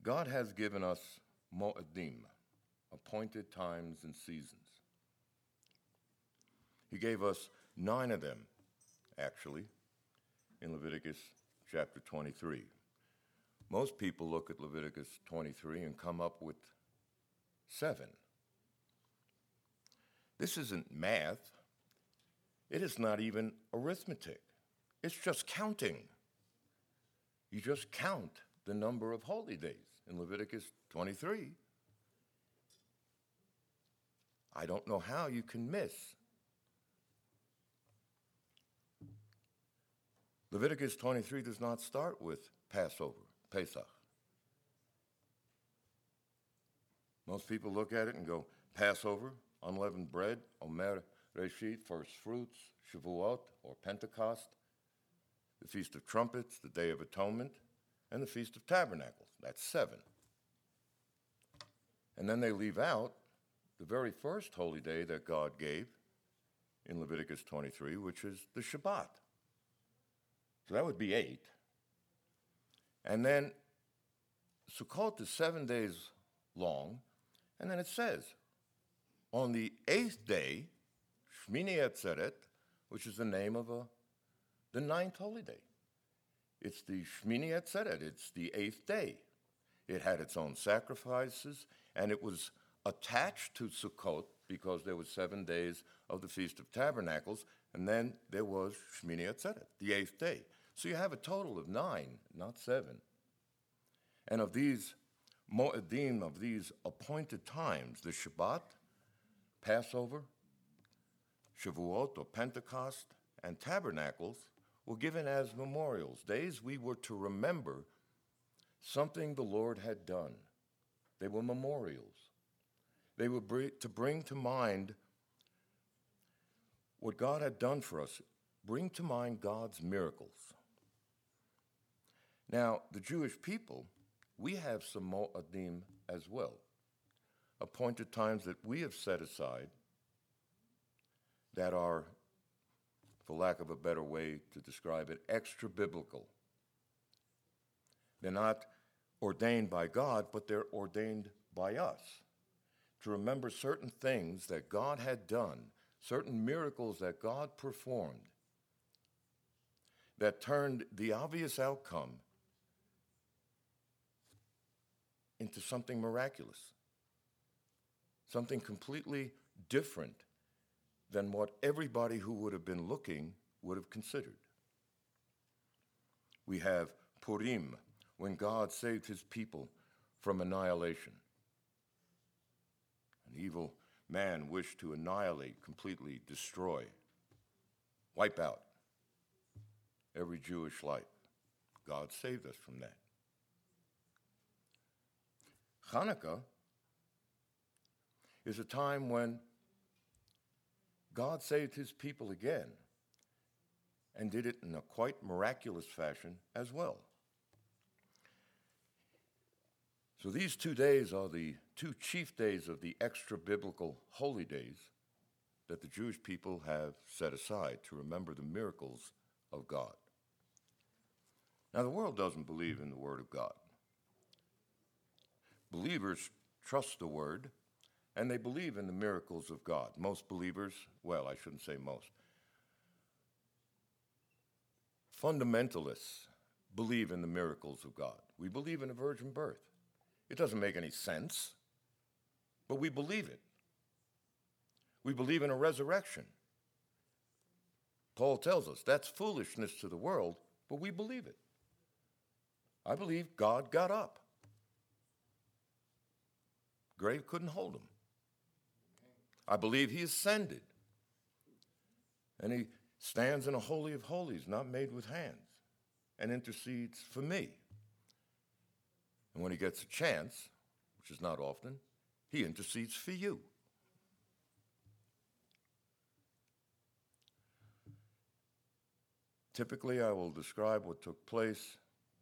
God has given us Mo'adim, appointed times and seasons. He gave us 9 of them, actually, in Leviticus chapter 23. Most people look at Leviticus 23 and come up with 7. This isn't math. It is not even arithmetic. It's just counting. You just count the number of holy days in Leviticus 23. I don't know how you can miss. Leviticus 23 does not start with Passover, Pesach. Most people look at it and go, Passover, unleavened bread, Omer Reshit, first fruits, Shavuot, or Pentecost, the Feast of Trumpets, the Day of Atonement, and the Feast of Tabernacles. That's 7. And then they leave out the very first holy day that God gave in Leviticus 23, which is the Shabbat. So that would be 8. And then Sukkot is 7 days long, and then it says, on the 8th day, Shmini Atzeret, which is the name of the 9th holy day. It's the Shmini Atzeret, it's the 8th day. It had its own sacrifices, and it was attached to Sukkot because there was 7 days of the Feast of Tabernacles, and then there was Shmini Atzeret, the 8th day. So you have a total of 9, not 7. And of these Mo'adim, of these appointed times, the Shabbat, Passover, Shavuot or Pentecost, and Tabernacles were given as memorials, days we were to remember something the Lord had done. They were memorials. They were to bring to mind what God had done for us, bring to mind God's miracles. Now, the Jewish people, we have some Mo'adim as well, appointed times that we have set aside that are, for lack of a better way to describe it, extra biblical. They're not ordained by God, but they're ordained by us to remember certain things that God had done, certain miracles that God performed that turned the obvious outcome into something miraculous, something completely different than what everybody who would have been looking would have considered. We have Purim, when God saved his people from annihilation. An evil man wished to annihilate, completely destroy, wipe out every Jewish life. God saved us from that. Hanukkah is a time when God saved his people again and did it in a quite miraculous fashion as well. So these 2 days are the 2 chief days of the extra-biblical holy days that the Jewish people have set aside to remember the miracles of God. Now, the world doesn't believe in the Word of God. Believers trust the Word, and they believe in the miracles of God. Most believers, well, I shouldn't say most, fundamentalists believe in the miracles of God. We believe in a virgin birth. It doesn't make any sense, but we believe it. We believe in a resurrection. Paul tells us that's foolishness to the world, but we believe it. I believe God got up. Grave couldn't hold him. I believe he ascended. And he stands in a holy of holies, not made with hands, and intercedes for me. And when he gets a chance, which is not often, he intercedes for you. Typically, I will describe what took place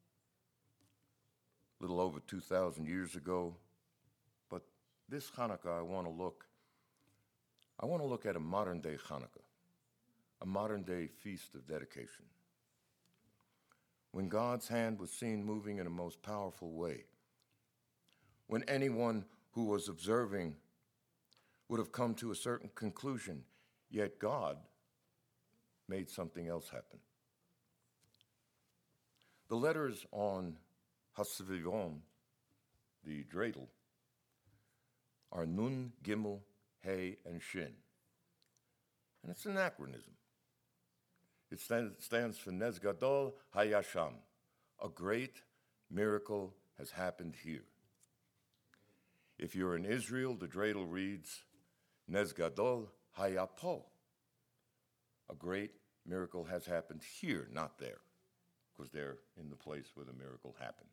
a little over 2,000 years ago, but this Hanukkah, I want to look at a modern-day Hanukkah, a modern-day feast of dedication, when God's hand was seen moving in a most powerful way when anyone who was observing would have come to a certain conclusion, yet God made something else happen. The letters on Hasvivom, the dreidel, are Nun, Gimel, He, and Shin. And it's an anachronism. It stands for Nez Gadol Hayasham. A great miracle has happened here. If you're in Israel, the dreidel reads Nez Gadol Hayapo. A great miracle has happened here, not there, because they're in the place where the miracle happened.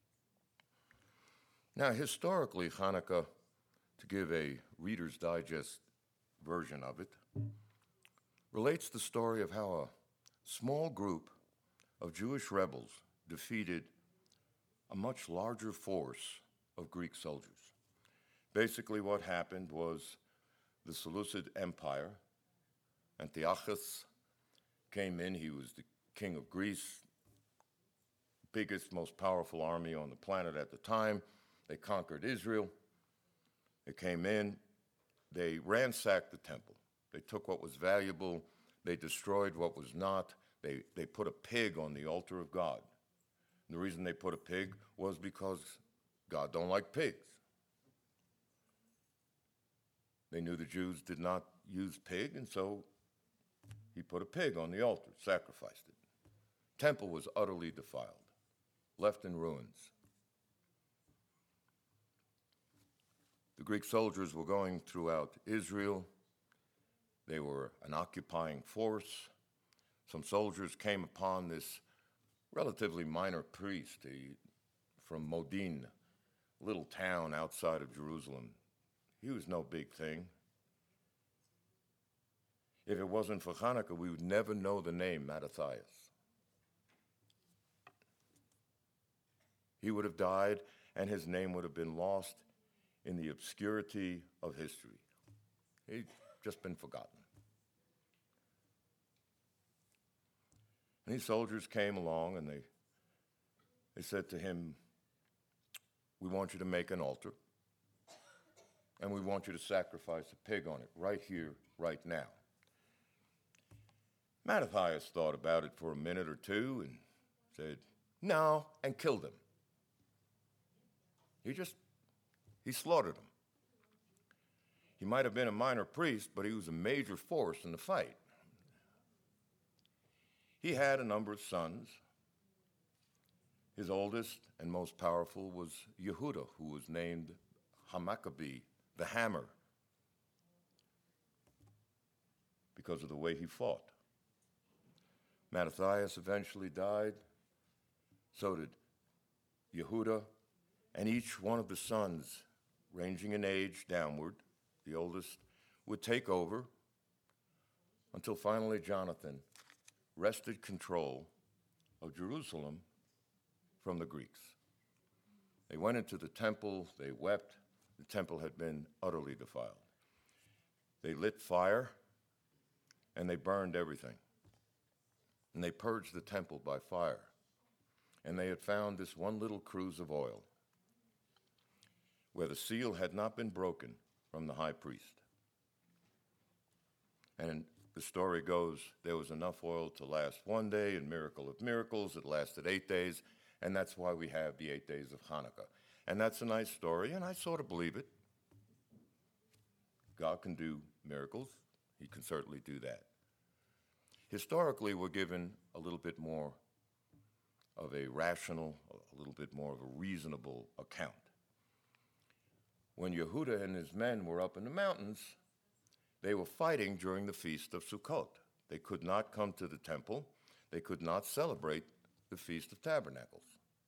Now, historically, Hanukkah, to give a Reader's Digest version of it, relates the story of how a small group of Jewish rebels defeated a much larger force of Greek soldiers. Basically, what happened was the Seleucid Empire, Antiochus came in. He was the king of Greece, biggest, most powerful army on the planet at the time. They conquered Israel. They came in. They ransacked the temple. They took what was valuable. They destroyed what was not. They put a pig on the altar of God. And the reason they put a pig was because God don't like pigs. They knew the Jews did not use pig, and so he put a pig on the altar, sacrificed it. Temple was utterly defiled, left in ruins. The Greek soldiers were going throughout Israel. They were an occupying force. Some soldiers came upon this relatively minor priest from Modin, a little town outside of Jerusalem. He was no big thing. If it wasn't for Hanukkah, we would never know the name Mattathias. He would have died, and his name would have been lost in the obscurity of history. He'd just been forgotten. And these soldiers came along, and they said to him, "We want you to make an altar, and we want you to sacrifice a pig on it right here, right now." Mattathias thought about it for a minute or two and said, "No," and killed him. He slaughtered him. He might have been a minor priest, but he was a major force in the fight. He had a number of sons. His oldest and most powerful was Yehuda, who was named Hamaccabee, the hammer, because of the way he fought. Mattathias eventually died. So did Yehuda, and each one of the sons, ranging in age downward, the oldest, would take over until finally Jonathan wrested control of Jerusalem from the Greeks. They went into the temple, they wept. The temple had been utterly defiled. They lit fire, and they burned everything. And they purged the temple by fire. And they had found this one little cruse of oil, where the seal had not been broken from the high priest. And the story goes, there was enough oil to last one day, and miracle of miracles, it lasted 8 days, and that's why we have the 8 days of Hanukkah. And that's a nice story, and I sort of believe it. God can do miracles. He can certainly do that. Historically, we're given a little bit more of a rational, a little bit more of a reasonable account. When Yehuda and his men were up in the mountains, they were fighting during the Feast of Sukkot. They could not come to the temple. They could not celebrate the Feast of Tabernacles.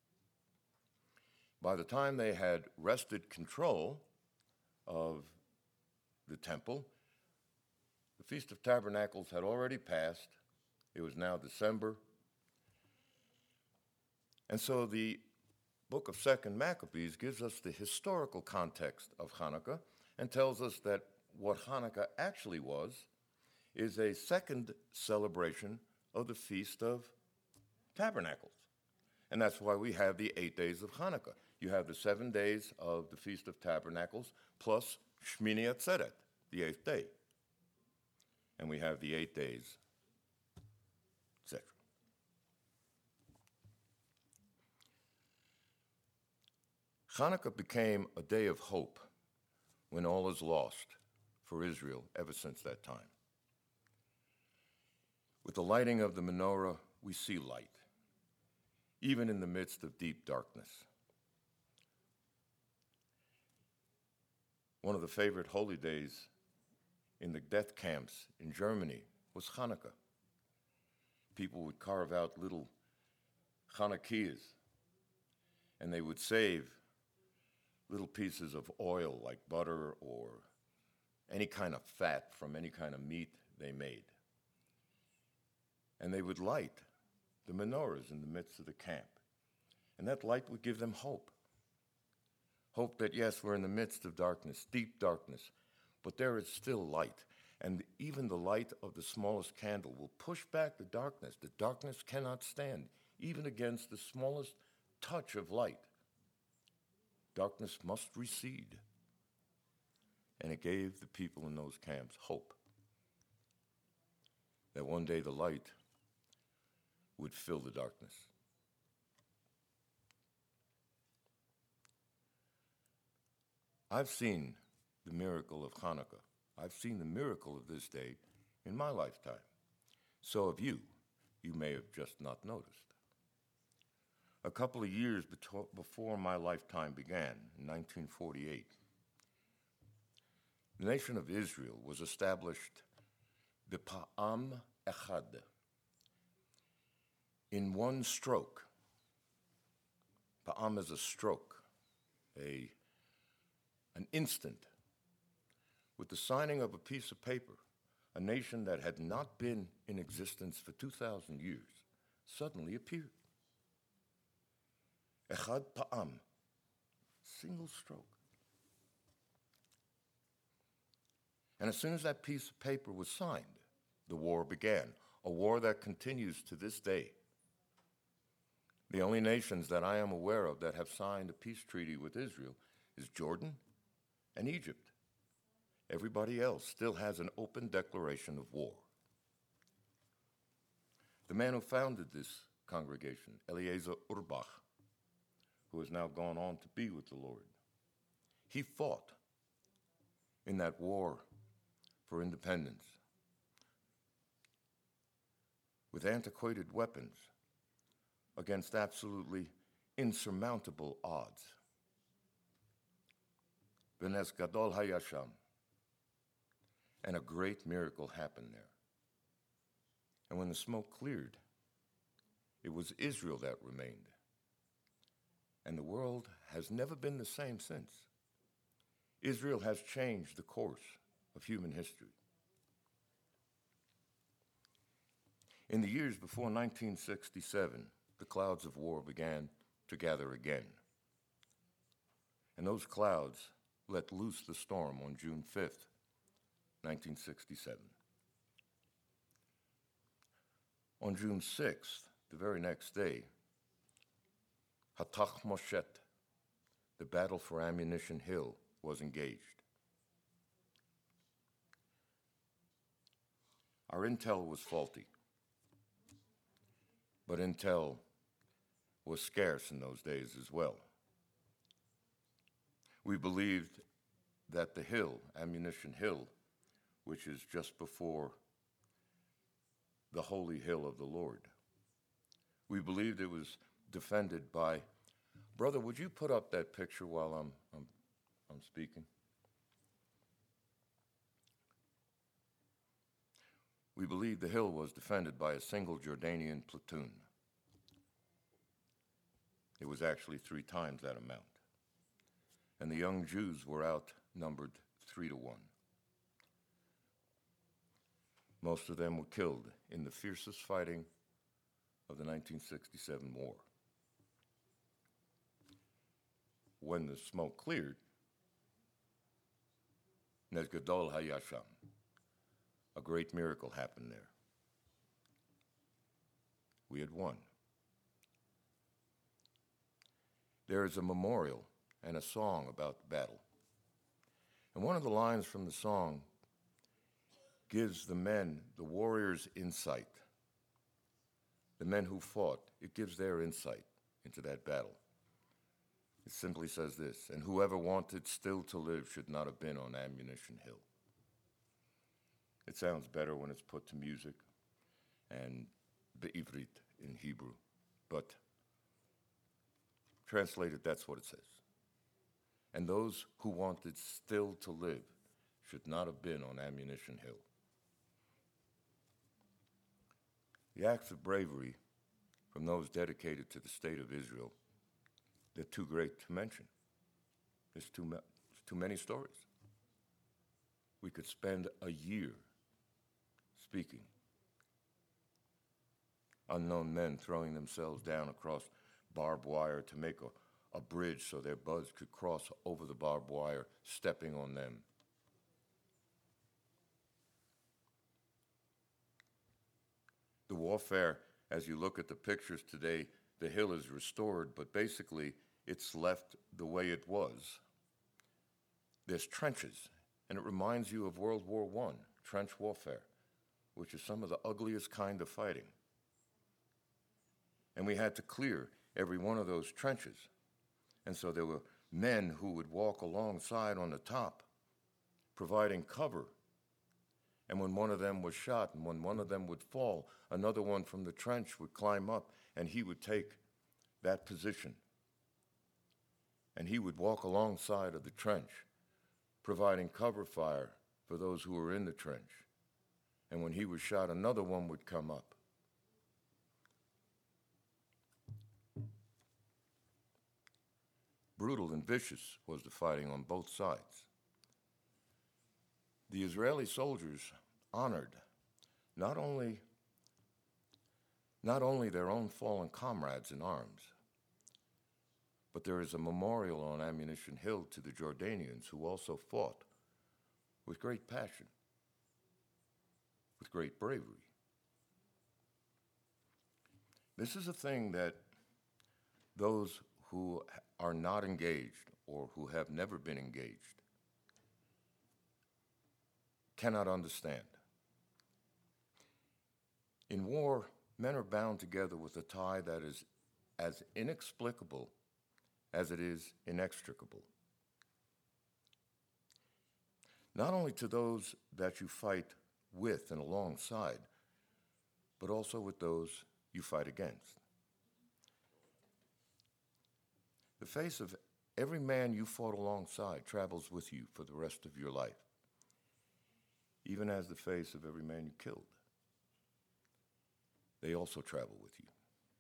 By the time they had wrested control of the temple, the Feast of Tabernacles had already passed. It was now December. And so the book of 2nd Maccabees gives us the historical context of Hanukkah and tells us that what Hanukkah actually was is a second celebration of the Feast of Tabernacles. And that's why we have the 8 days of Hanukkah. You have the 7 days of the Feast of Tabernacles plus Shmini Atzeret, the 8th day. And we have the 8 days, etc. Hanukkah became a day of hope when all is lost for Israel ever since that time. With the lighting of the menorah, we see light, even in the midst of deep darkness. One of the favorite holy days in the death camps in Germany was Hanukkah. People would carve out little Hanukkahs, and they would save little pieces of oil like butter or any kind of fat from any kind of meat they made. And they would light the menorahs in the midst of the camp. And that light would give them hope. Hope that, yes, we're in the midst of darkness, deep darkness, but there is still light. And even the light of the smallest candle will push back the darkness. The darkness cannot stand, even against the smallest touch of light. Darkness must recede. And it gave the people in those camps hope that one day the light would fill the darkness. I've seen the miracle of Hanukkah. I've seen the miracle of this day in my lifetime. So have you. You may have just not noticed. A couple of years before my lifetime began, in 1948, the nation of Israel was established b'Pa'am Echad, in one stroke. Pa'am is a stroke, an instant. With the signing of a piece of paper, a nation that had not been in existence for 2,000 years suddenly appeared. Echad Pa'am, single stroke. And as soon as that piece of paper was signed, the war began, a war that continues to this day. The only nations that I am aware of that have signed a peace treaty with Israel is Jordan and Egypt. Everybody else still has an open declaration of war. The man who founded this congregation, Eliezer Urbach, who has now gone on to be with the Lord, he fought in that war for independence with antiquated weapons against absolutely insurmountable odds. V'nes gadol hayasham, and a great miracle happened there. And when the smoke cleared, it was Israel that remained. And the world has never been the same since. Israel has changed the course of human history. In the years before 1967, the clouds of war began to gather again. And those clouds let loose the storm on June 5th, 1967. On June 6th, the very next day, Hatach Moshet, the battle for Ammunition Hill, was engaged. Our intel was faulty, but intel was scarce in those days as well. We believed that the hill, Ammunition Hill, which is just before the holy hill of the Lord, we believed it was defended by, brother, would you put up that picture while I'm speaking? We believe the hill was defended by a single Jordanian platoon. It was actually 3 times that amount. And the young Jews were outnumbered 3-1. Most of them were killed in the fiercest fighting of the 1967 war. When the smoke cleared, Nes Gadol Hayasham, a great miracle happened there. We had won. there is a memorial and a song about the battle. And one of the lines from the song gives the men, the warriors, insight. The men who fought, it gives their insight into that battle. It simply says this, and whoever wanted still to live should not have been on Ammunition Hill. It sounds better when it's put to music and be'ivrit in Hebrew, but translated, that's what it says. And those who wanted still to live should not have been on Ammunition Hill. The acts of bravery from those dedicated to the state of Israel, they're too great to mention. There's too many stories. We could spend a year speaking. Unknown men throwing themselves down across barbed wire to make a bridge so their buds could cross over the barbed wire, stepping on them. The warfare, as you look at the pictures today, the hill is restored, but basically it's left the way it was. There's trenches, and it reminds you of World War I, trench warfare, which is some of the ugliest kind of fighting. And we had to clear every one of those trenches. And so there were men who would walk alongside on the top, providing cover. And when one of them was shot and when one of them would fall, another one from the trench would climb up and he would take that position. And he would walk alongside of the trench, providing cover fire for those who were in the trench. And when he was shot, another one would come up. Brutal and vicious was the fighting on both sides. The Israeli soldiers honored not only their own fallen comrades in arms, but there is a memorial on Ammunition Hill to the Jordanians who also fought with great passion, with great bravery. This is a thing that those who are not engaged or who have never been engaged cannot understand. In war, men are bound together with a tie that is as inexplicable as it is inextricable. Not only to those that you fight with and alongside, but also with those you fight against. The face of every man you fought alongside travels with you for the rest of your life, even as the face of every man you killed. They also travel with you.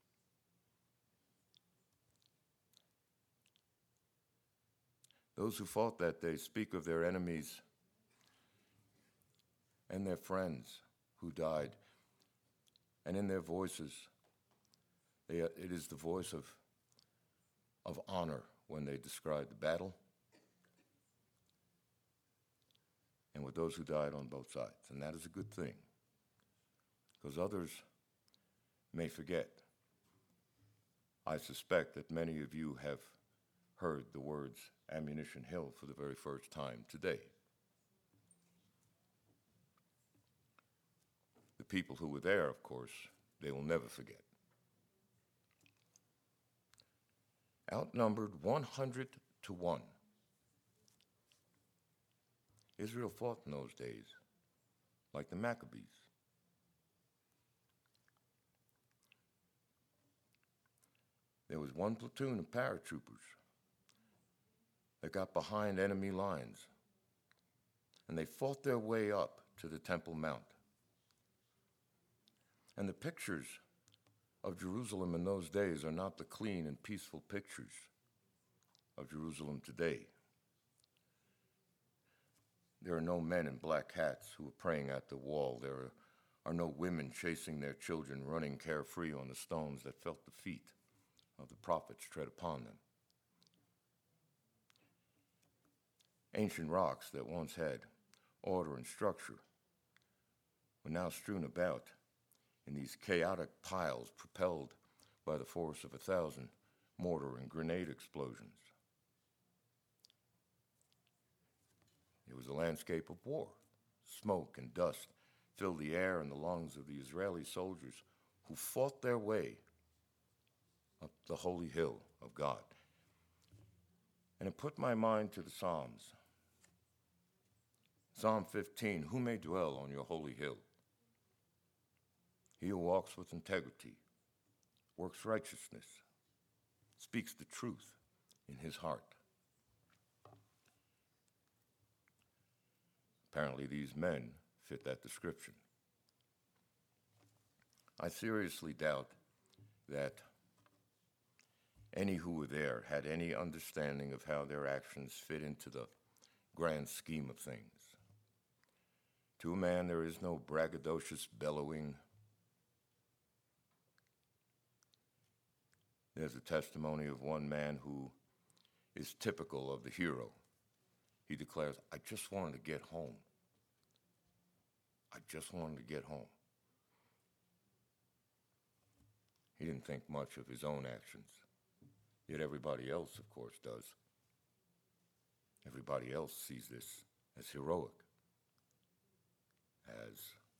Those who fought that day speak of their enemies and their friends who died, and in their voices, it is the voice of honor when they describe the battle, and with those who died on both sides. And that is a good thing, because others may forget. I suspect that many of you have heard the words Ammunition Hill for the very first time today. The people who were there, of course, they will never forget. Outnumbered 100 to 1. Israel fought in those days like the Maccabees. There was one platoon of paratroopers that got behind enemy lines, and they fought their way up to the Temple Mount. And the pictures of Jerusalem in those days are not the clean and peaceful pictures of Jerusalem today. There are no men in black hats who are praying at the wall. There are no women chasing their children, running carefree on the stones that felt the feet of the prophets tread upon them. Ancient rocks that once had order and structure were now strewn about in these chaotic piles propelled by the force of 1,000 mortar and grenade explosions. It was a landscape of war. Smoke and dust filled the air and the lungs of the Israeli soldiers who fought their way up the holy hill of God. And it put my mind to the Psalms. Psalm 15, who may dwell on your holy hill? He who walks with integrity, works righteousness, speaks the truth in his heart. Apparently, these men fit that description. I seriously doubt that any who were there had any understanding of how their actions fit into the grand scheme of things. To a man, there is no braggadocious bellowing. There's a testimony of one man who is typical of the hero. He declares, I just wanted to get home. I just wanted to get home. He didn't think much of his own actions. Yet everybody else, of course, does. Everybody else sees this as heroic, as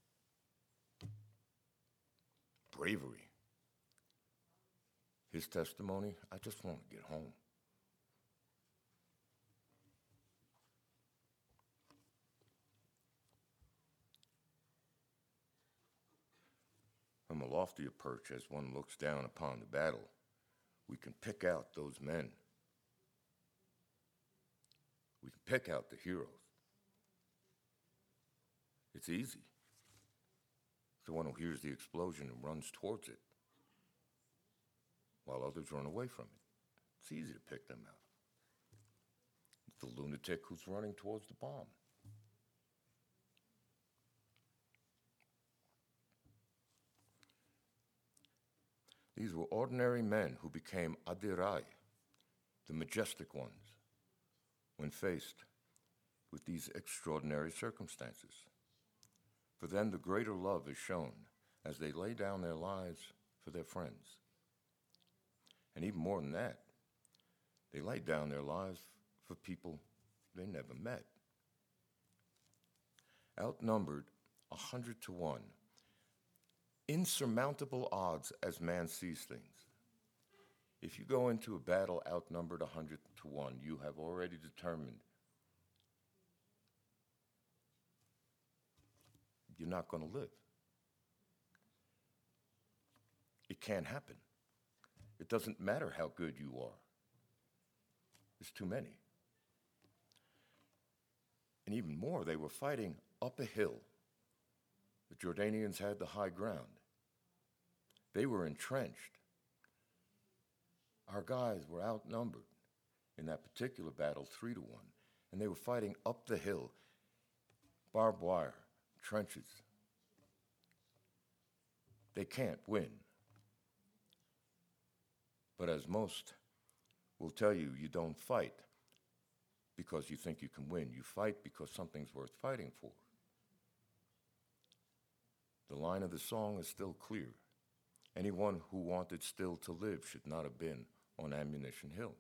bravery. His testimony, I just want to get home. From a loftier perch, as one looks down upon the battle, we can pick out those men. We can pick out the heroes. It's easy. It's the one who hears the explosion and runs towards it, while others run away from it. It's easy to pick them out. It's the lunatic who's running towards the bomb. These were ordinary men who became Adirai, the majestic ones, when faced with these extraordinary circumstances. For them, the greater love is shown as they lay down their lives for their friends. And even more than that, they laid down their lives for people they never met. Outnumbered 100 to 1, insurmountable odds as man sees things. If you go into a battle outnumbered 100 to 1, you have already determined you're not going to live. It can't happen. It doesn't matter how good you are. There's too many. And even more, they were fighting up a hill. The Jordanians had the high ground. They were entrenched. Our guys were outnumbered in that particular battle 3 to 1, and they were fighting up the hill, barbed wire, trenches. They can't win. But as most will tell you, you don't fight because you think you can win. You fight because something's worth fighting for. The line of the song is still clear. Anyone who wanted still to live should not have been on Ammunition Hill.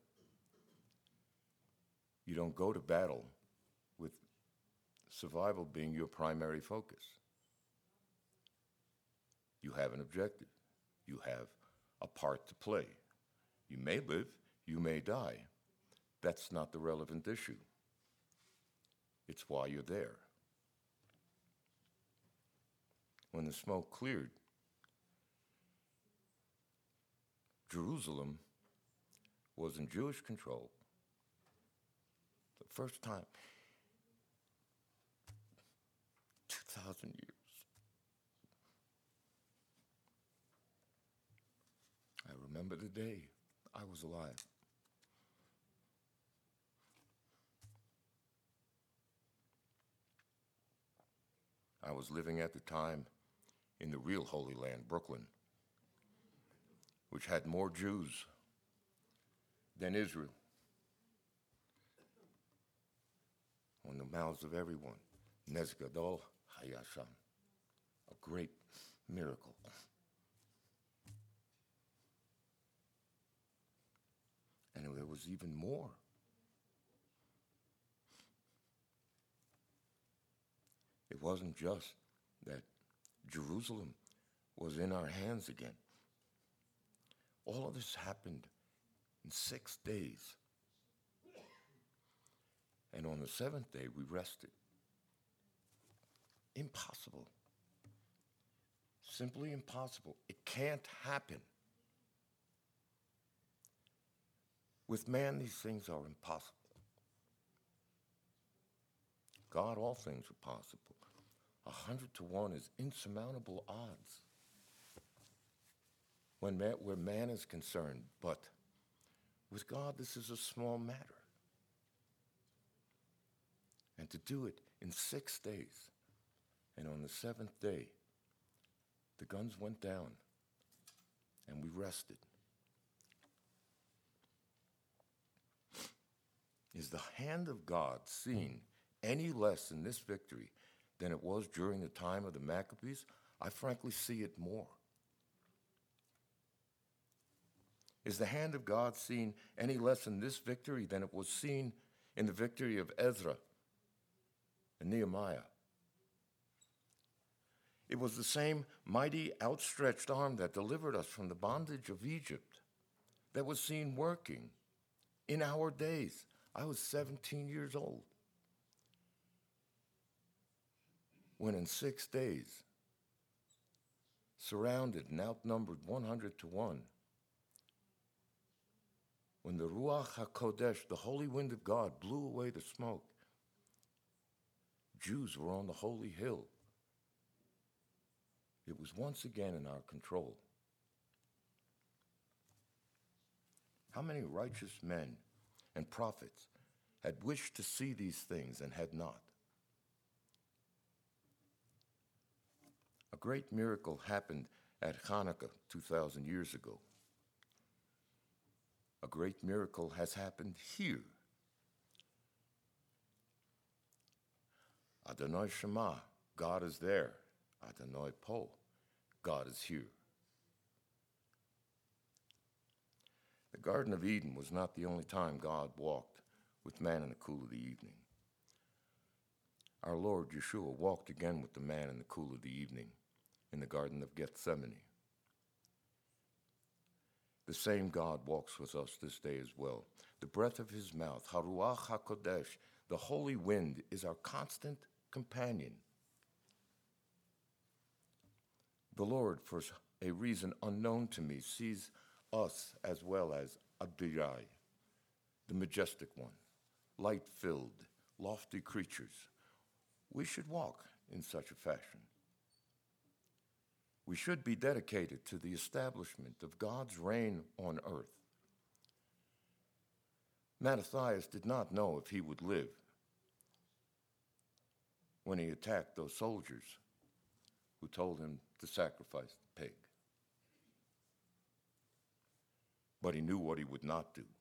You don't go to battle with survival being your primary focus. You have an objective. You have a part to play. You may live, you may die. That's not the relevant issue. It's why you're there. When the smoke cleared, Jerusalem was in Jewish control. The first time, 2,000 years. I remember the day I was alive. I was living at the time in the real Holy Land, Brooklyn, which had more Jews than Israel. On the mouths of everyone, Nez Gadol Hayasham, a great miracle. And there was even more. It wasn't just that Jerusalem was in our hands again. All of this happened in 6 days. And on the seventh day, we rested. Impossible. Simply impossible. It can't happen. With man, these things are impossible. God, all things are possible. 100 to 1 is insurmountable odds where man is concerned. But with God, this is a small matter. And to do it in 6 days, and on the seventh day, the guns went down, and we rested. Is the hand of God seen any less in this victory than it was during the time of the Maccabees? I frankly see it more. Is the hand of God seen any less in this victory than it was seen in the victory of Ezra and Nehemiah? It was the same mighty outstretched arm that delivered us from the bondage of Egypt that was seen working in our days. I was 17 years old when in 6 days, surrounded and outnumbered 100 to 1, when the Ruach HaKodesh, the holy wind of God, blew away the smoke, Jews were on the holy hill. It was once again in our control. How many righteous men and prophets had wished to see these things and had not? A great miracle happened at Hanukkah 2,000 years ago. A great miracle has happened here. Adonai Shema, God is there. Adonai Po, God is here. The Garden of Eden was not the only time God walked with man in the cool of the evening. Our Lord Yeshua walked again with the man in the cool of the evening in the Garden of Gethsemane. The same God walks with us this day as well. The breath of his mouth, Haruach HaKodesh, the holy wind, is our constant companion. The Lord, for a reason unknown to me, sees us as well as Adonai, the majestic one, light-filled, lofty creatures. We should walk in such a fashion. We should be dedicated to the establishment of God's reign on earth. Mattathias did not know if he would live when he attacked those soldiers who told him to sacrifice the pig. But he knew what he would not do.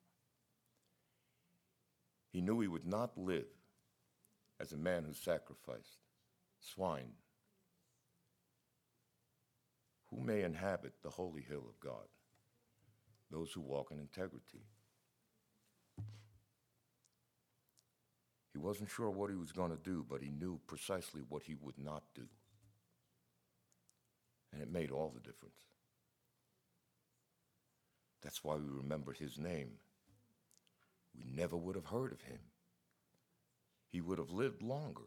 He knew he would not live as a man who sacrificed swine. Who may inhabit the holy hill of God? Those who walk in integrity. He wasn't sure what he was going to do, but he knew precisely what he would not do. And it made all the difference. That's why we remember his name. We never would have heard of him. He would have lived longer.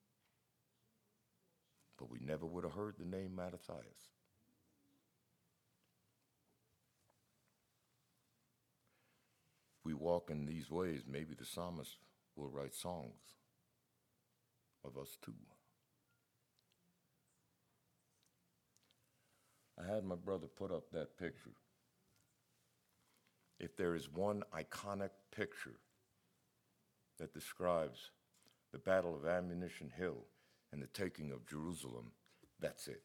But we never would have heard the name Mattathias. If we walk in these ways, maybe the psalmist will write songs of us too. I had my brother put up that picture. If there is one iconic picture that describes the Battle of Ammunition Hill and the taking of Jerusalem, that's it.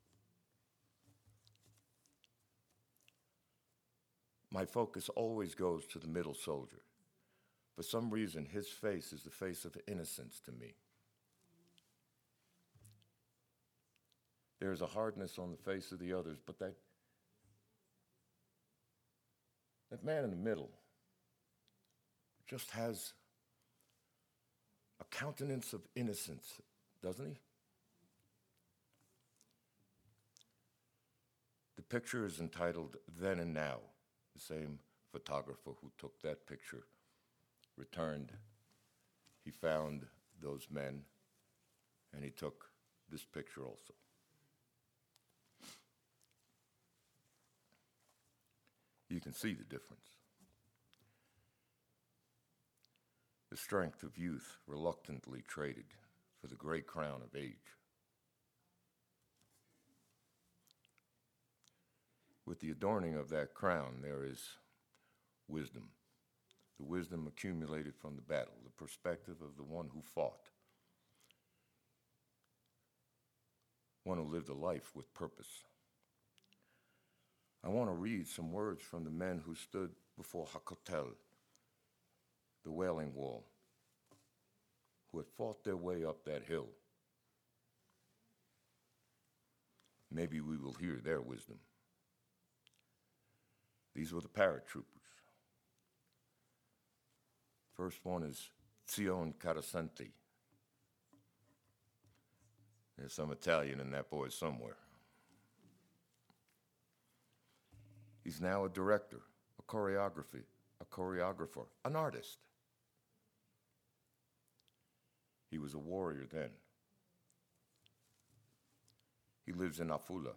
My focus always goes to the middle soldier. For some reason, his face is the face of innocence to me. There is a hardness on the face of the others, but that man in the middle, just has a countenance of innocence, doesn't he? The picture is entitled Then and Now. The same photographer who took that picture returned. He found those men, and he took this picture also. You can see the difference. The strength of youth reluctantly traded for the gray crown of age. With the adorning of that crown, there is wisdom, the wisdom accumulated from the battle, the perspective of the one who fought, one who lived a life with purpose. I want to read some words from the men who stood before Hakotel, the Wailing Wall, who had fought their way up that hill. Maybe we will hear their wisdom. These were the paratroopers. First one is Zion Carasenti. There's some Italian in that boy somewhere. He's now a director, a choreographer, an artist. He was a warrior then. He lives in Afula.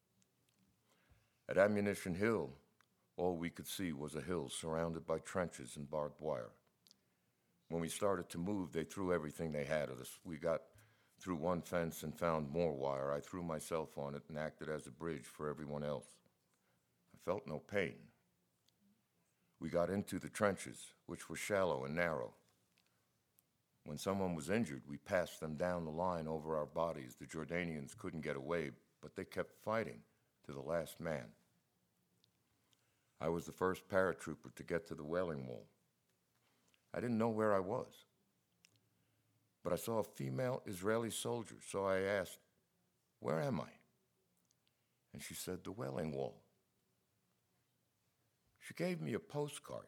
At Ammunition Hill, all we could see was a hill surrounded by trenches and barbed wire. When we started to move, they threw everything they had at us. We got through one fence and found more wire. I threw myself on it and acted as a bridge for everyone else. I felt no pain. We got into the trenches, which were shallow and narrow. When someone was injured, we passed them down the line over our bodies. The Jordanians couldn't get away, but they kept fighting to the last man. I was the first paratrooper to get to the Wailing Wall. I didn't know where I was, but I saw a female Israeli soldier, so I asked, "Where am I?" And she said, "The Wailing Wall." She gave me a postcard.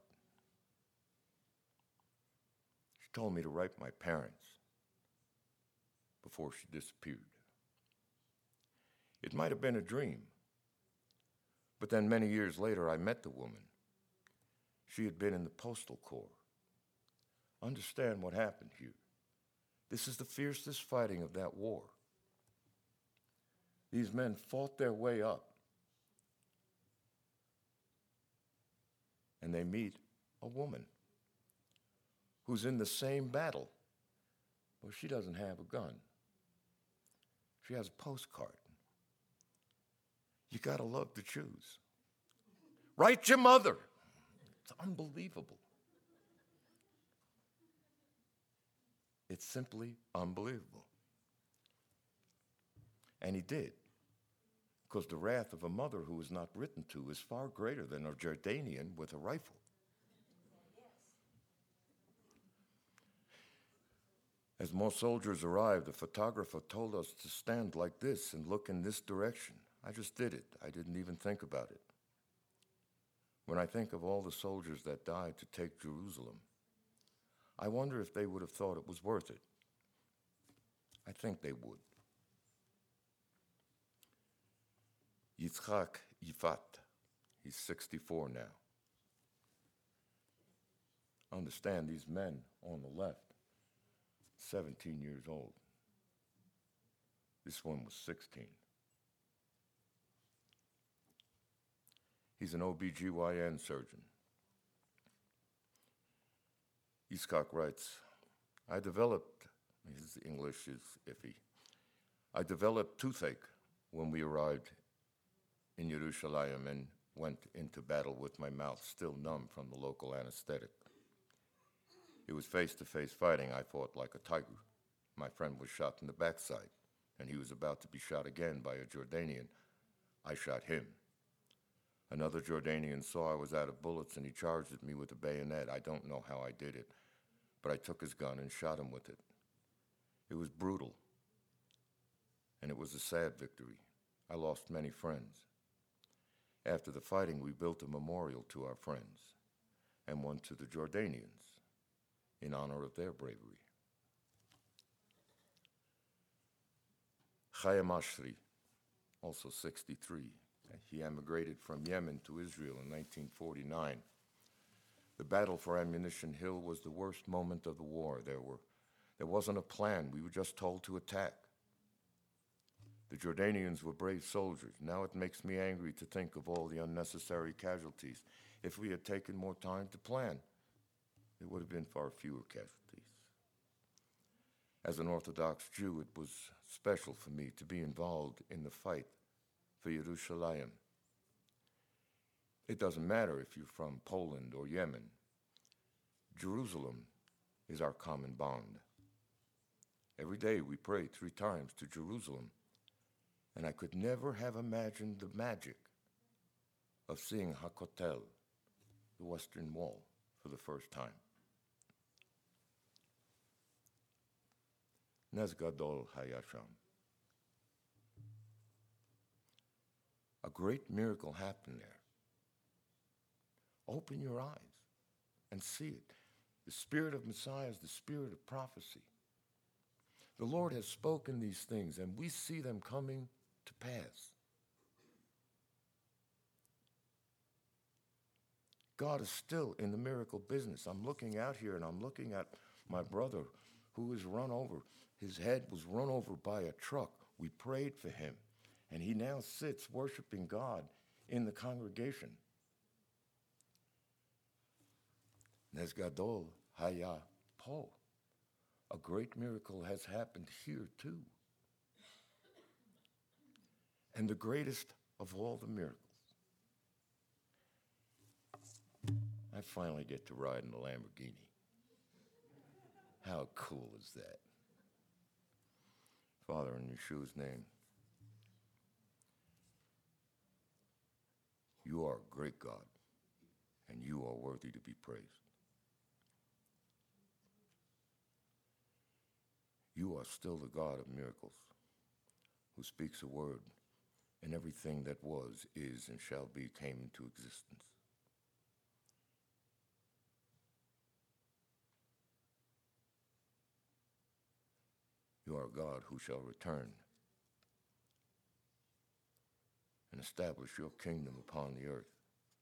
She told me to write my parents before she disappeared. It might have been a dream, but then many years later I met the woman. She had been in the Postal Corps. Understand what happened here. This is the fiercest fighting of that war. These men fought their way up, and they meet a woman who's in the same battle. Well, she doesn't have a gun. She has a postcard. You gotta love to choose. Write your mother. It's unbelievable. It's simply unbelievable. And he did, because the wrath of a mother who is not written to is far greater than a Jordanian with a rifle. As more soldiers arrived, the photographer told us to stand like this and look in this direction. I just did it. I didn't even think about it. When I think of all the soldiers that died to take Jerusalem, I wonder if they would have thought it was worth it. I think they would. Yitzhak Yifat, he's 64 now. Understand, these men on the left, 17 years old. This one was 16. He's an OBGYN surgeon. Yitzhak writes, his English is iffy. I developed toothache when we arrived in Yerushalayim and went into battle with my mouth still numb from the local anesthetic. It was face-to-face fighting. I fought like a tiger. My friend was shot in the backside, and he was about to be shot again by a Jordanian. I shot him. Another Jordanian saw I was out of bullets, and he charged at me with a bayonet. I don't know how I did it, but I took his gun and shot him with it. It was brutal, and it was a sad victory. I lost many friends. After the fighting, we built a memorial to our friends and one to the Jordanians. in honor of their bravery. Chaim Ashri, also 63. He emigrated from Yemen to Israel in 1949. The battle for Ammunition Hill was the worst moment of the war. There wasn't a plan. We were just told to attack. The Jordanians were brave soldiers. Now it makes me angry to think of all the unnecessary casualties. If we had taken more time to plan, there would have been far fewer casualties. As an Orthodox Jew, it was special for me to be involved in the fight for Yerushalayim. It doesn't matter if you're from Poland or Yemen. Jerusalem is our common bond. Every day we pray 3 times to Jerusalem, and I could never have imagined the magic of seeing HaKotel, the Western Wall, for the first time. Nez Gadol Hayasham. A great miracle happened there. Open your eyes and see it. The Spirit of Messiah is the spirit of prophecy. The Lord has spoken these things, and we see them coming to pass. God is still in the miracle business. I'm looking out here, and I'm looking at my brother who was run over. His head was run over by a truck. We prayed for him, and he now sits worshiping God in the congregation. Nez Gadol Haya Po. A great miracle has happened here too. And the greatest of all the miracles, I finally get to ride in the Lamborghini. How cool is that? Father, in Yeshua's name, you are a great God, and you are worthy to be praised. You are still the God of miracles, who speaks a word, and everything that was, is, and shall be came into existence. You are a God who shall return and establish your kingdom upon the earth.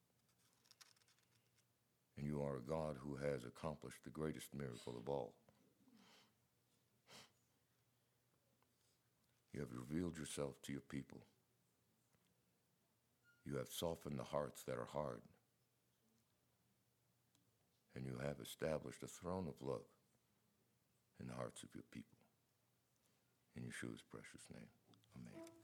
And you are a God who has accomplished the greatest miracle of all. You have revealed yourself to your people. You have softened the hearts that are hard. And you have established a throne of love in the hearts of your people. In Yeshua's precious name, amen.